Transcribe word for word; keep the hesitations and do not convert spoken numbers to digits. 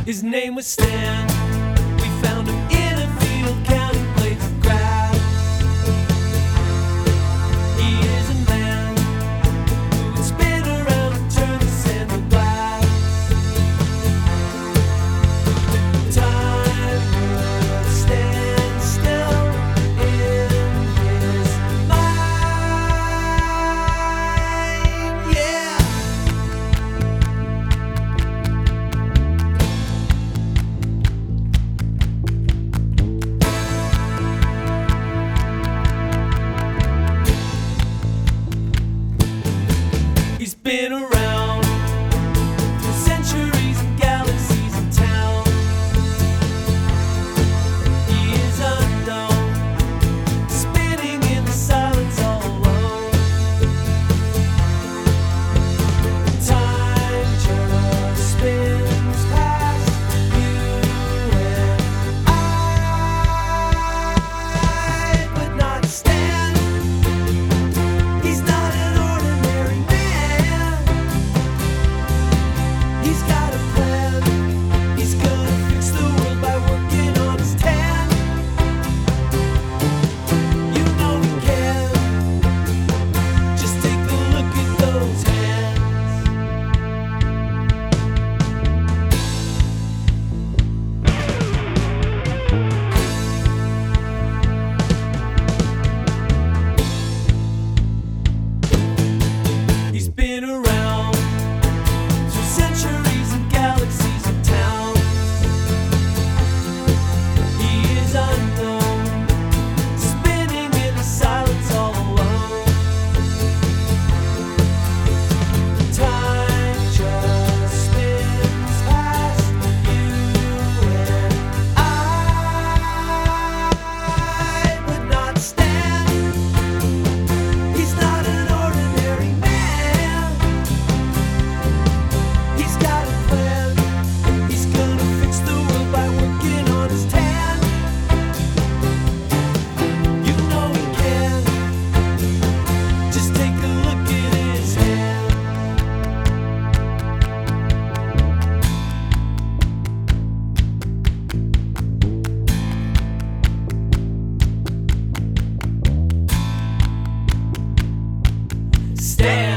His name was Stan. We found him in a field counting blades of grass. He is a man who would spin around and turn the sand to glass. Time would stand still in his mind. Yeah. He's been around through centuries and galaxies and towns. He is unknown, spinning in the silence all alone. Time just spins past you and I, but not Stan. He's not an ordinary man. He's got a plan. He's gonna fix the world by working on his tan. You know he can. Just take a look at those hands. He's been around through centuries and galaxies and towns. He is unknown, spinning in the silence all alone. Time just spins past you and I, but not Stan. He's not an ordinary man. He's got a plan. He's gonna fix the world by working on his tan. You know he can. Just take a look at his hands. Stan.